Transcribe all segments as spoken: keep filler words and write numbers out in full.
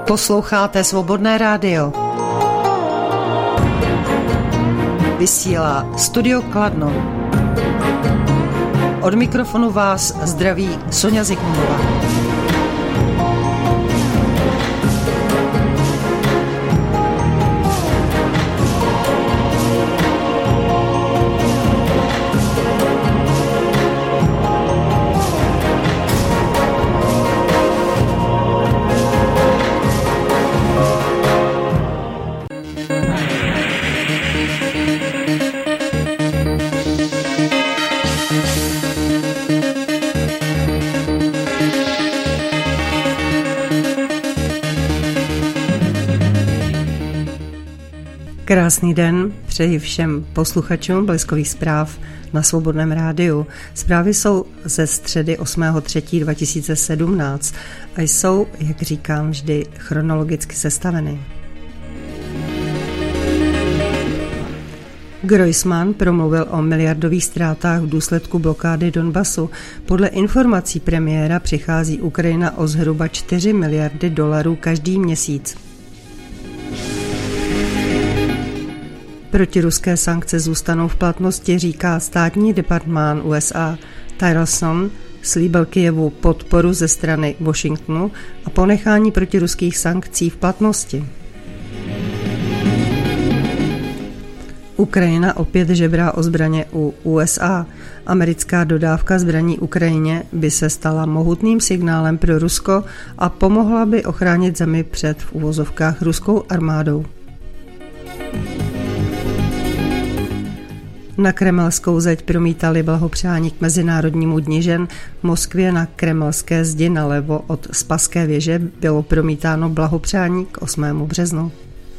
Posloucháte Svobodné rádio. Vysílá Studio Kladno. Od mikrofonu vás zdraví Soňa Zikmundová. Krásný den přeji všem posluchačům Bleskových zpráv na Svobodném rádiu. Zprávy jsou ze středy osmého třetího dva tisíce sedmnáct a jsou, jak říkám, vždy chronologicky sestaveny. Groysman promluvil o miliardových ztrátách v důsledku blokády Donbasu. Podle informací premiéra přichází Ukrajina o zhruba čtyři miliardy dolarů každý měsíc. Protiruské sankce zůstanou v platnosti, říká státní departmán U S A. Tillerson slíbil Kyjevu podporu ze strany Washingtonu a ponechání protiruských sankcí v platnosti. Ukrajina opět žebrá o zbraně u U S A. Americká dodávka zbraní Ukrajině by se stala mohutným signálem pro Rusko a pomohla by ochránit zemi před v uvozovkách ruskou armádou. Na kremelskou zeď promítali blahopřání k Mezinárodnímu dni žen. V Moskvě na kremelské zdi nalevo od Spaské věže bylo promítáno blahopřání k osmému březnu.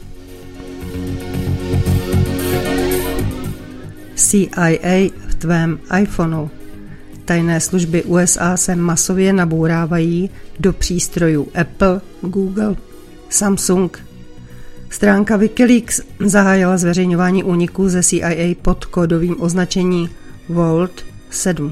C I A v tvém iPhoneu. Tajné služby U S A se masově nabourávají do přístrojů Apple, Google, Samsung. Stránka Wikileaks zahájila zveřejňování úniků ze C I A pod kódovým označení Vault sedm.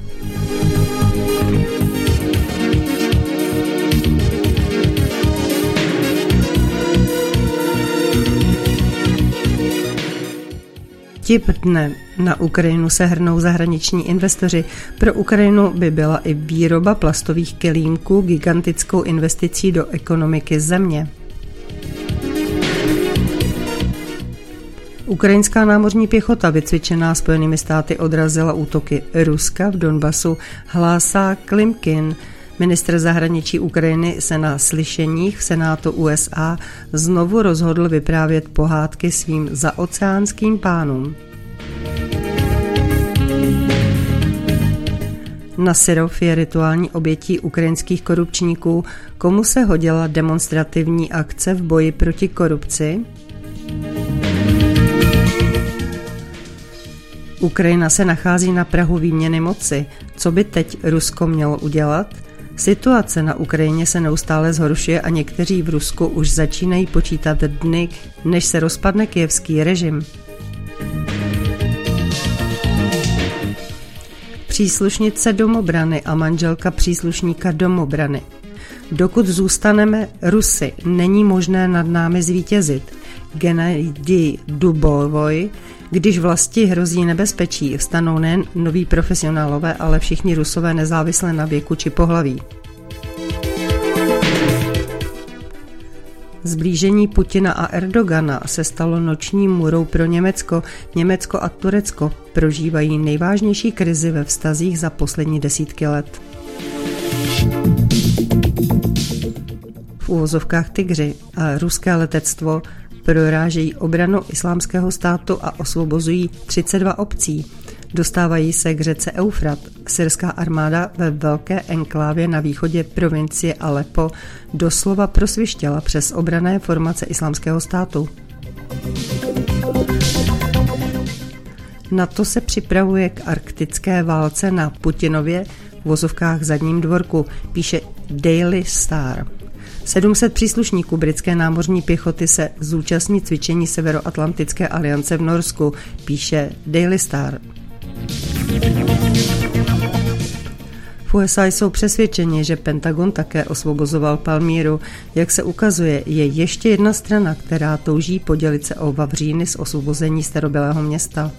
Tip dne. Na Ukrajinu se hrnou zahraniční investoři. Pro Ukrajinu by byla i výroba plastových kelímků gigantickou investicí do ekonomiky země. Ukrajinská námořní pěchota vycvičená Spojenými státy odrazila útoky Ruska v Donbasu, hlásá Klimkin. Ministr zahraničí Ukrajiny se na slyšeních v Senátu U S A znovu rozhodl vyprávět pohádky svým zaoceánským pánům. Nasirov je rituální obětí ukrajinských korupčníků. Komu se hodila demonstrativní akce v boji proti korupci? Ukrajina se nachází na prahu výměny moci. Co by teď Rusko mělo udělat? Situace na Ukrajině se neustále zhoršuje a někteří v Rusku už začínají počítat dny, než se rozpadne kyjevský režim. Příslušnice domobrany a manželka příslušníka domobrany. Dokud zůstaneme Rusy, není možné nad námi zvítězit. Gennadij Dubovoj. Když vlasti hrozí nebezpečí, vstanou nejen noví profesionálové, ale všichni Rusové nezávisle na věku či pohlaví. Zblížení Putina a Erdogana se stalo noční můrou pro Německo. Německo a Turecko prožívají nejvážnější krizi ve vztazích za poslední desítky let. V uvozovkách tygři a ruské letectvo prorážejí obranu Islámského státu a osvobozují třicet dva obcí. Dostávají se k řece Eufrat. Syrská armáda ve velké enklávě na východě provincie Aleppo doslova prosvištěla přes obranné formace Islámského státu. NATO se připravuje k arktické válce na Putinově v vozovkách zadním dvorku, píše Daily Star. sedm set příslušníků britské námořní pěchoty se zúčastní cvičení Severoatlantické aliance v Norsku, píše Daily Star. V U S A jsou přesvědčeni, že Pentagon také osvobozoval Palmíru. Jak se ukazuje, je ještě jedna strana, která touží podělit se o vavříny z osvobození starobylého města.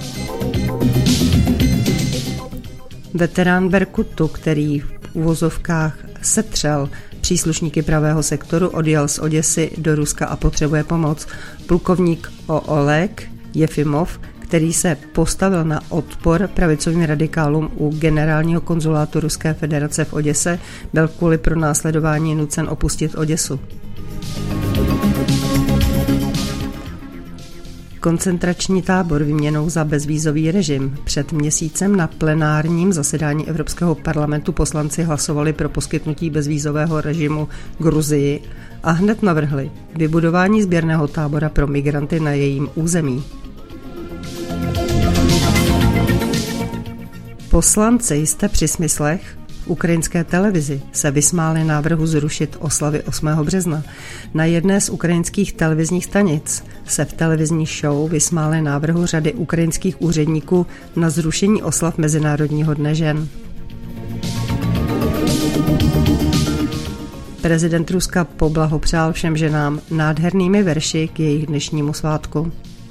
Veterán Berkutu, který v uvozovkách setřel příslušníky pravého sektoru, odjel z Oděsy do Ruska a potřebuje pomoc. Plukovník Oleg Jefimov, který se postavil na odpor pravicovým radikálům u generálního konzulátu Ruské federace v Oděse, byl kvůli pronásledování nucen opustit Oděsu. Koncentrační tábor výměnou za bezvízový režim. Před měsícem na plenárním zasedání Evropského parlamentu poslanci hlasovali pro poskytnutí bezvízového režimu Gruzii a hned navrhli vybudování sběrného tábora pro migranty na jejím území. Poslanci jste při smyslech v ukrajinské televizi se vysmáli návrhu zrušit oslavy osmého března. Na jedné z ukrajinských televizních stanic se v televizní show vysmáli návrhu řady ukrajinských úředníků na zrušení oslav Mezinárodního dne žen. Prezident Ruska poblahopřál všem ženám nádhernými verši k jejich dnešnímu svátku.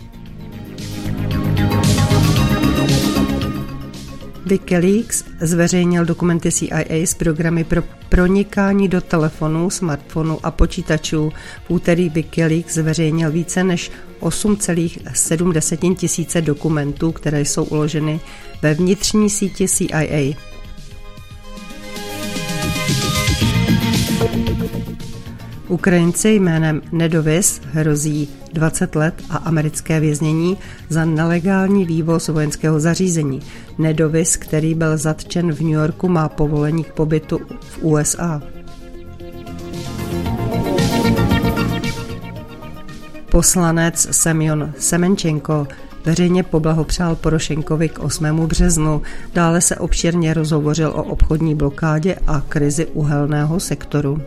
Wikileaks zveřejnil dokumenty C I A z programy pro pronikání do telefonů, smartfonů a počítačů. V úterý Wikileaks zveřejnil více než osm celá sedm tisíce dokumentů, které jsou uloženy ve vnitřní síti C I A. Ukrajinci jménem Nedovis hrozí dvacet let a americké věznění za nelegální vývoz vojenského zařízení. Nedovis, který byl zatčen v New Yorku, má povolení k pobytu v U S A. Poslanec Semjon Semenčenko veřejně poblahopřál Porošenkovi k osmému březnu. Dále se obšírně rozhovořil o obchodní blokádě a krizi uhelného sektoru.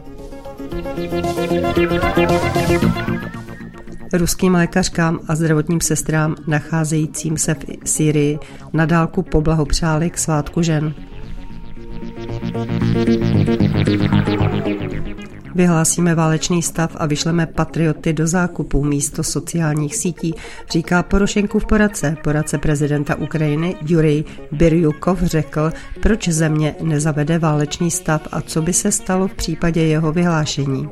Ruským lékařkám a zdravotním sestrám nacházejícím se v Sýrii na dálku poblahopřáli k svátku žen. Vyhlásíme válečný stav a vyšleme patrioty do zákupů místo sociálních sítí, říká Porošenkův poradce. Poradce prezidenta Ukrajiny Jurij Birjukov řekl, proč země nezavede válečný stav a co by se stalo v případě jeho vyhlášení.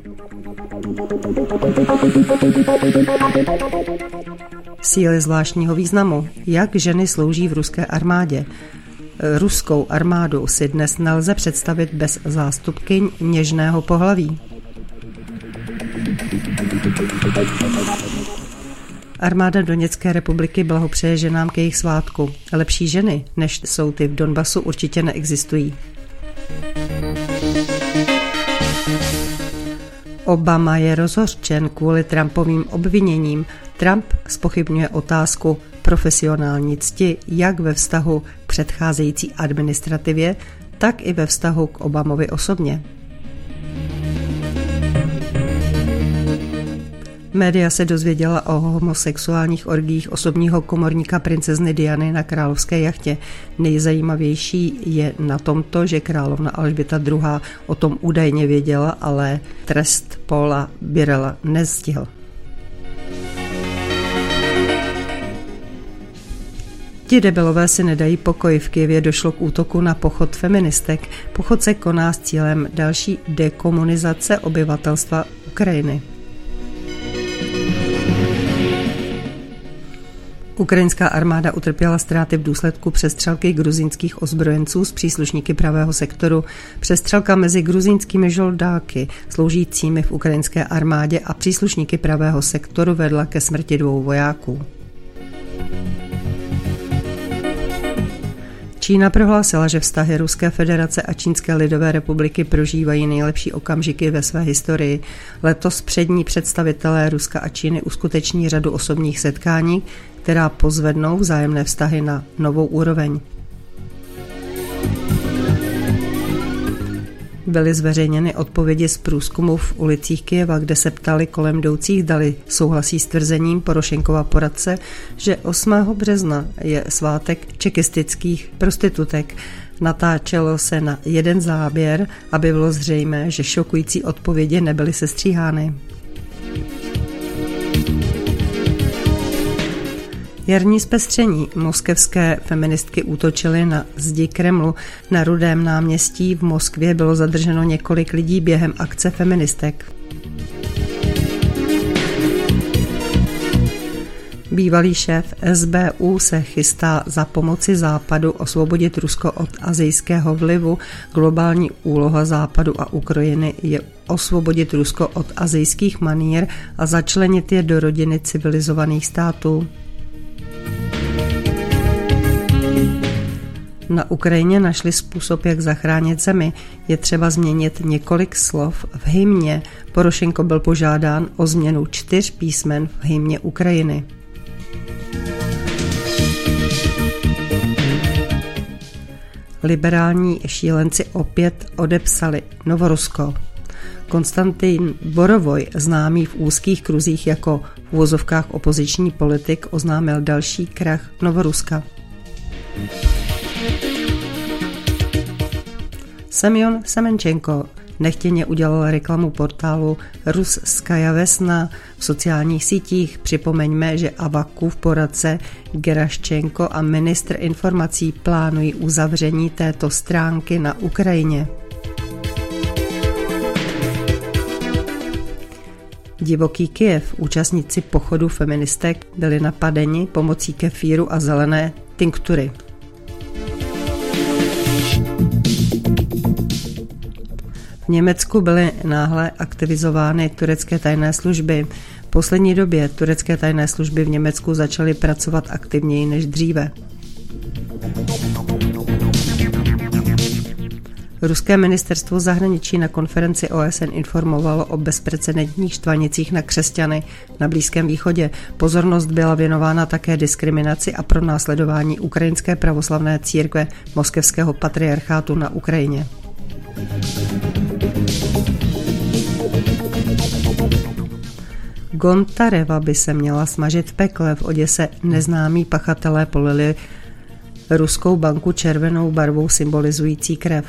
Síly zvláštního významu. Jak ženy slouží v ruské armádě? Ruskou armádu si dnes nelze představit bez zástupkyň něžného pohlaví. Armáda Doněcké republiky blahopřeje ženám k jejich svátku. Lepší ženy, než jsou ty v Donbasu, určitě neexistují. Obama je rozhořčen kvůli Trumpovým obviněním. Trump zpochybňuje otázku profesionální cti jak ve vztahu k předcházející administrativě, tak i ve vztahu k Obamovi osobně. Média se dozvěděla o homosexuálních orgiích osobního komorníka princezny Diany na královské jachtě. Nejzajímavější je na tomto, že královna Alžběta druhá. o tom údajně věděla, ale trest Paula Birrella nestihl. Ti debilové si nedají pokoj. V Kyjevě došlo k útoku na pochod feministek. Pochod se koná s cílem další dekomunizace obyvatelstva Ukrajiny. Ukrajinská armáda utrpěla ztráty v důsledku přestřelky gruzínských ozbrojenců s příslušníky pravého sektoru. Přestřelka mezi gruzínskými žoldáky sloužícími v ukrajinské armádě a příslušníky pravého sektoru vedla ke smrti dvou vojáků. Čína prohlásila, že vztahy Ruské federace a Čínské lidové republiky prožívají nejlepší okamžiky ve své historii. Letos přední představitelé Ruska a Číny uskuteční řadu osobních setkání, která pozvednou vzájemné vztahy na novou úroveň. Byly zveřejněny odpovědi z průzkumu v ulicích Kyjeva, kde se ptali kolem jdoucích, dali souhlasí s tvrzením Porošenkova poradce, že osmého března je svátek čekistických prostitutek. Natáčelo se na jeden záběr, aby bylo zřejmé, že šokující odpovědi nebyly sestříhány. Jarní zpestření. Moskevské feministky útočily na zdi Kremlu. Na Rudém náměstí v Moskvě bylo zadrženo několik lidí během akce feministek. Bývalý šéf S B U se chystá za pomoci Západu osvobodit Rusko od asijského vlivu. Globální úloha Západu a Ukrajiny je osvobodit Rusko od asijských manír a začlenit je do rodiny civilizovaných států. Na Ukrajině našli způsob, jak zachránit zemi. Je třeba změnit několik slov v hymně. Porošenko byl požádán o změnu čtyř písmen v hymně Ukrajiny. Liberální šílenci opět odepsali Novorusko. Konstantin Borovoj, známý v úzkých kruzích jako v uvozovkách opoziční politik, oznámil další krach Novoruska. Semjon Semenčenko nechtěně udělal reklamu portálu Russkaja Vesna v sociálních sítích. Připomeňme, že Avakův poradce Geraščenko a ministr informací plánují uzavření této stránky na Ukrajině. Divoký Kyjev, účastníci pochodu feministek, byli napadeni pomocí kefíru a zelené tinktury. V Německu byly náhle aktivizovány turecké tajné služby. V poslední době turecké tajné služby v Německu začaly pracovat aktivněji než dříve. Ruské ministerstvo zahraničí na konferenci O S N informovalo o bezprecedentních štvanicích na křesťany na Blízkém východě. Pozornost byla věnována také diskriminaci a pronásledování ukrajinské pravoslavné církve Moskevského patriarchátu na Ukrajině. Gontareva by se měla smažit v pekle. V Oděse neznámí pachatelé polili ruskou banku červenou barvou symbolizující krev.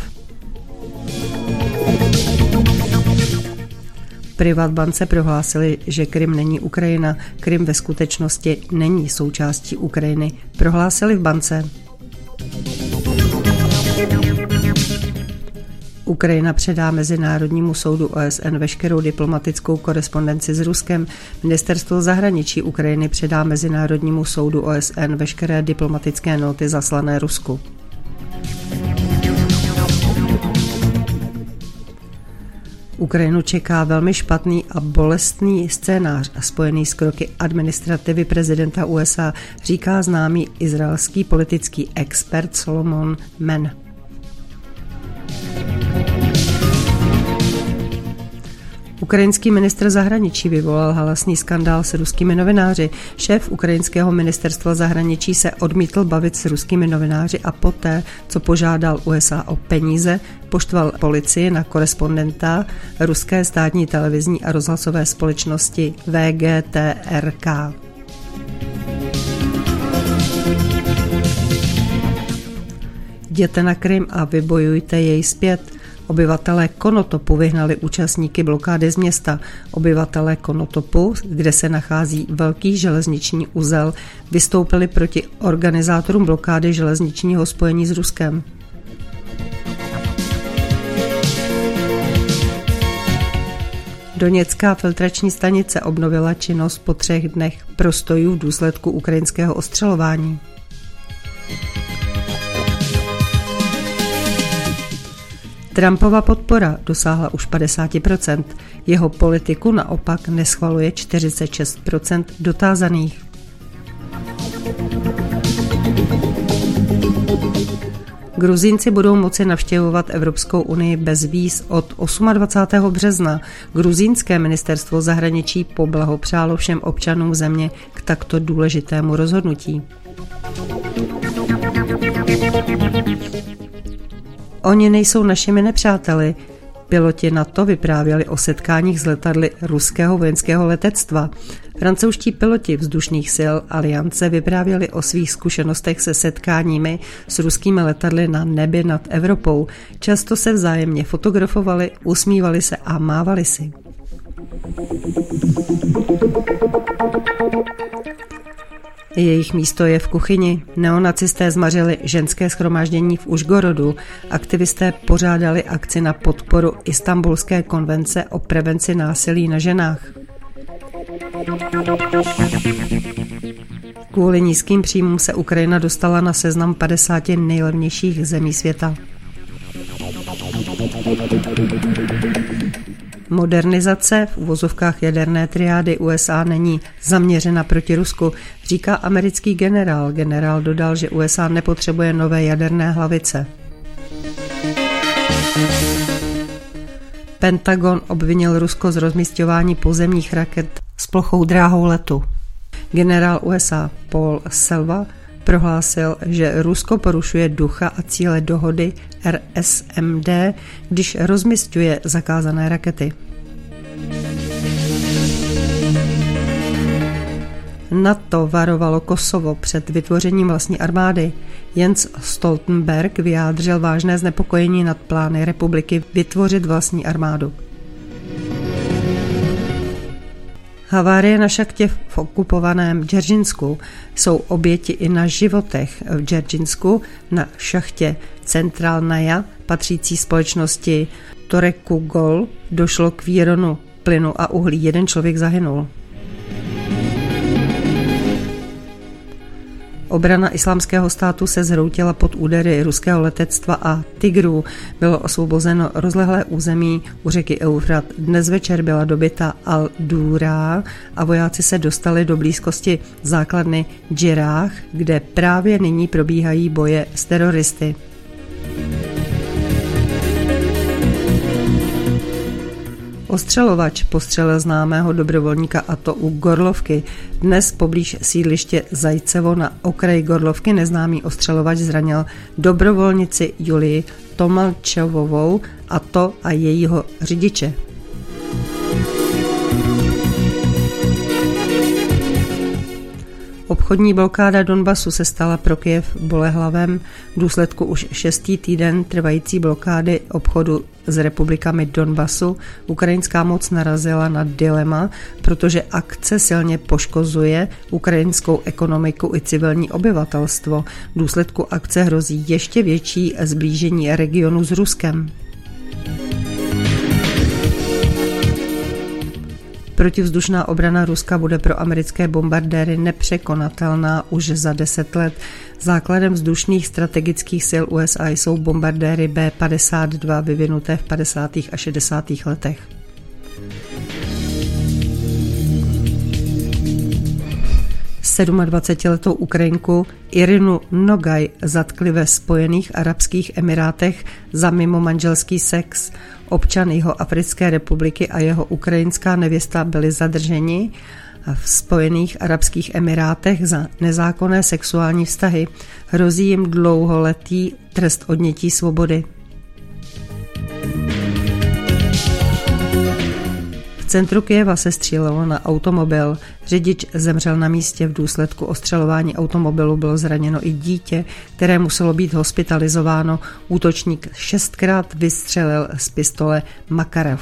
Privatbance prohlásili, že Krym není Ukrajina. Krym ve skutečnosti není součástí Ukrajiny, prohlásili v bance. Ukrajina předá Mezinárodnímu soudu O S N veškerou diplomatickou korespondenci s Ruskem. Ministerstvo zahraničí Ukrajiny předá Mezinárodnímu soudu O S N veškeré diplomatické noty zaslané Rusku. Ukrajinu čeká velmi špatný a bolestný scénář spojený s kroky administrativy prezidenta U S A, říká známý izraelský politický expert Solomon Mann. Ukrajinský ministr zahraničí vyvolal halasný skandál s ruskými novináři. Šéf ukrajinského ministerstva zahraničí se odmítl bavit s ruskými novináři a poté, co požádal U S A o peníze, poštval policii na korespondenta ruské státní televizní a rozhlasové společnosti V G T R K. Jděte na Krym a vybojujte jej zpět. Obyvatelé Konotopu vyhnali účastníky blokády z města. Obyvatelé Konotopu, kde se nachází velký železniční uzel, vystoupili proti organizátorům blokády železničního spojení s Ruskem. Doněcká filtrační stanice obnovila činnost po třech dnech prostojů v důsledku ukrajinského ostřelování. Trumpova podpora dosáhla už padesát procent. Jeho politiku naopak neschvaluje čtyřicet šest procent dotázaných. Gruzínci budou moci navštěvovat Evropskou unii bez víz od dvacátého osmého března. Gruzínské ministerstvo zahraničí poblahopřálo všem občanům země k takto důležitému rozhodnutí. Oni nejsou našimi nepřáteli. Piloti NATO vyprávěli o setkáních s letadly ruského vojenského letectva. Francouzští piloti vzdušných sil Aliance vyprávěli o svých zkušenostech se setkáními s ruskými letadly na nebi nad Evropou. Často se vzájemně fotografovali, usmívali se a mávali si. Jejich místo je v kuchyni. Neonacisté zmařili ženské shromáždění v Užgorodu. Aktivisté pořádali akci na podporu Istanbulské konvence o prevenci násilí na ženách. Kvůli nízkým příjmům se Ukrajina dostala na seznam padesáti nejlevnějších zemí světa. Modernizace v uvozovkách jaderné triády U S A není zaměřena proti Rusku, říká americký generál. Generál dodal, že U S A nepotřebuje nové jaderné hlavice. Pentagon obvinil Rusko z rozmisťování pozemních raket s plochou dráhou letu. Generál U S A Paul Selva prohlásil, že Rusko porušuje ducha a cíle dohody R S M D, když rozmisťuje zakázané rakety. NATO varovalo Kosovo před vytvořením vlastní armády. Jens Stoltenberg vyjádřil vážné znepokojení nad plány republiky vytvořit vlastní armádu. Havárie na šachtě v okupovaném Dzeržinsku jsou oběti i na životech. V Dzeržinsku na šachtě Centralnaja patřící společnosti Torekugol došlo k výronu plynu a uhlí. Jeden člověk zahynul. Obrana Islámského státu se zhroutila pod údery ruského letectva a Tigrů. Bylo osvobozeno rozlehlé území u řeky Eufrat. Dnes večer byla dobyta Al-Dura a vojáci se dostali do blízkosti základny Džirách, kde právě nyní probíhají boje s teroristy. Ostřelovač postřelil známého dobrovolníka, a to u Gorlovky. Dnes poblíž sídliště Zajcevo na okraji Gorlovky neznámý ostřelovač zranil dobrovolnici Julii Tomalčovovou, a to a jejího řidiče. Obchodní blokáda Donbasu se stala pro Kyjev bolehlavem v důsledku už šestý týden trvající blokády obchodu s republikami Donbasu. Ukrajinská moc narazila na dilema, protože akce silně poškozuje ukrajinskou ekonomiku i civilní obyvatelstvo. V důsledku akce hrozí ještě větší zblížení regionu s Ruskem. Protivzdušná obrana Ruska bude pro americké bombardéry nepřekonatelná už za deset let. Základem vzdušných strategických sil U S A jsou bombardéry B padesát dva vyvinuté v padesátých a šedesátých letech. sedmadvacetiletou Ukrajinku Irinu Nogaj zatkli ve Spojených arabských emirátech za mimomanželský sex. Občan Jihoafrické republiky a jeho ukrajinská nevěsta byli zadrženi v Spojených arabských emirátech za nezákonné sexuální vztahy. Hrozí jim dlouholetý trest odnětí svobody. V centru Kyjeva se střílelo na automobil. Řidič zemřel na místě. V důsledku ostřelování automobilu bylo zraněno i dítě, které muselo být hospitalizováno. Útočník šestkrát vystřelil z pistole Makarov.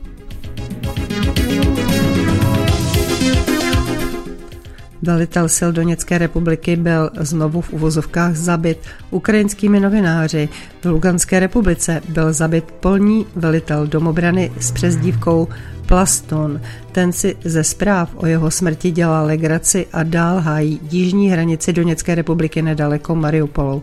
Velitel sil Doněcké republiky byl znovu v uvozovkách zabit ukrajinskými novináři. V Luganské republice byl zabit polní velitel domobrany s přezdívkou Plaston. Ten si ze zpráv o jeho smrti dělal legraci a dál hájí jižní hranici Doněcké republiky nedaleko Mariupolu.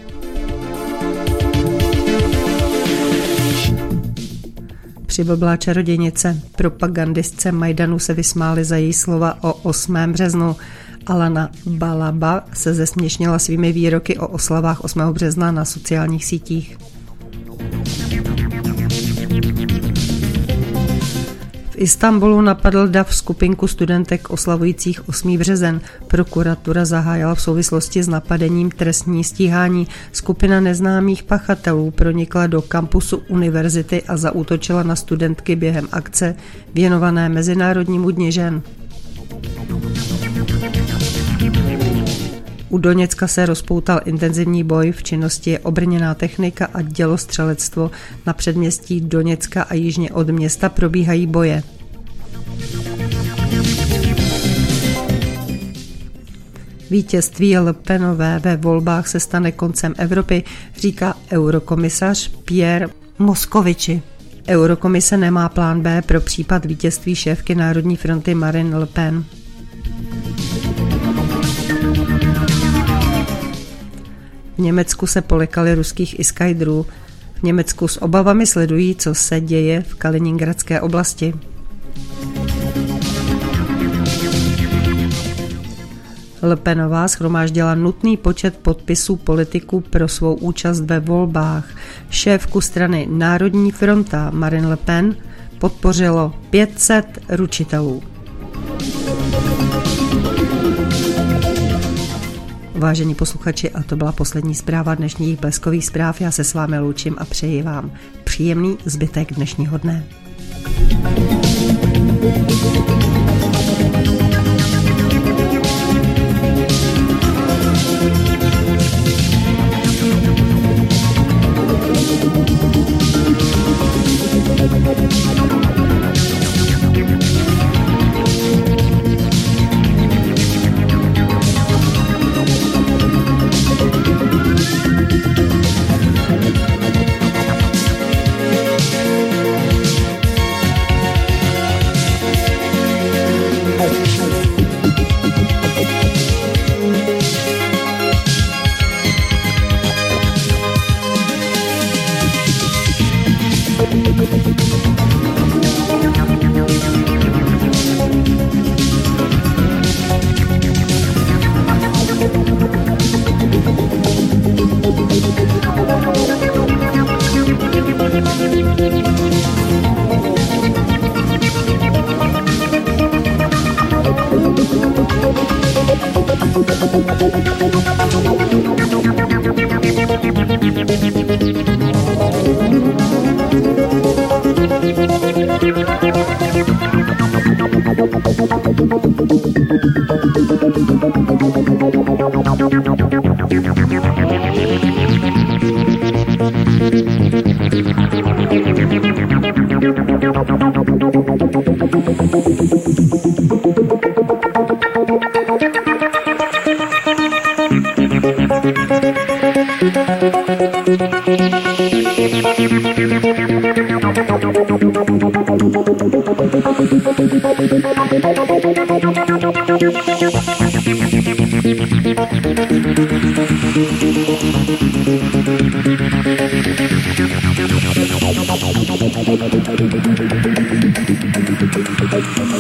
Přiblblá čarodějnice. Propagandistce Majdanu se vysmáli za její slova o osmého březnu. Alana Balaba se zesměšnila svými výroky o oslavách osmého března na sociálních sítích. V Istanbulu napadl dav skupinku studentek oslavujících osmý březen. Prokuratura zahájila v souvislosti s napadením trestní stíhání. Skupina neznámých pachatelů pronikla do kampusu univerzity a zaútočila na studentky během akce věnované Mezinárodnímu dni žen. U Doněcka se rozpoutal intenzivní boj, v činnosti je obrněná technika a dělostřelectvo. Na předměstí Doněcka a jižně od města probíhají boje. Vítězství Le Penové ve volbách se stane koncem Evropy, říká eurokomisař Pierre Moscovici. Eurokomise nemá plán B pro případ vítězství šéfky Národní fronty Marine Le Pen. V Německu se polekali ruských iskajdrů. V Německu s obavami sledují, co se děje v Kaliningradské oblasti. Le Penová shromáždila nutný počet podpisů politiků pro svou účast ve volbách. Šéfku strany Národní fronta Marine Le Pen podpořilo pět set ručitelů. Vážení posluchači, a to byla poslední zpráva dnešních Bleskových zpráv. Já se s vámi loučím a přeji vám příjemný zbytek dnešního dne. Thank you.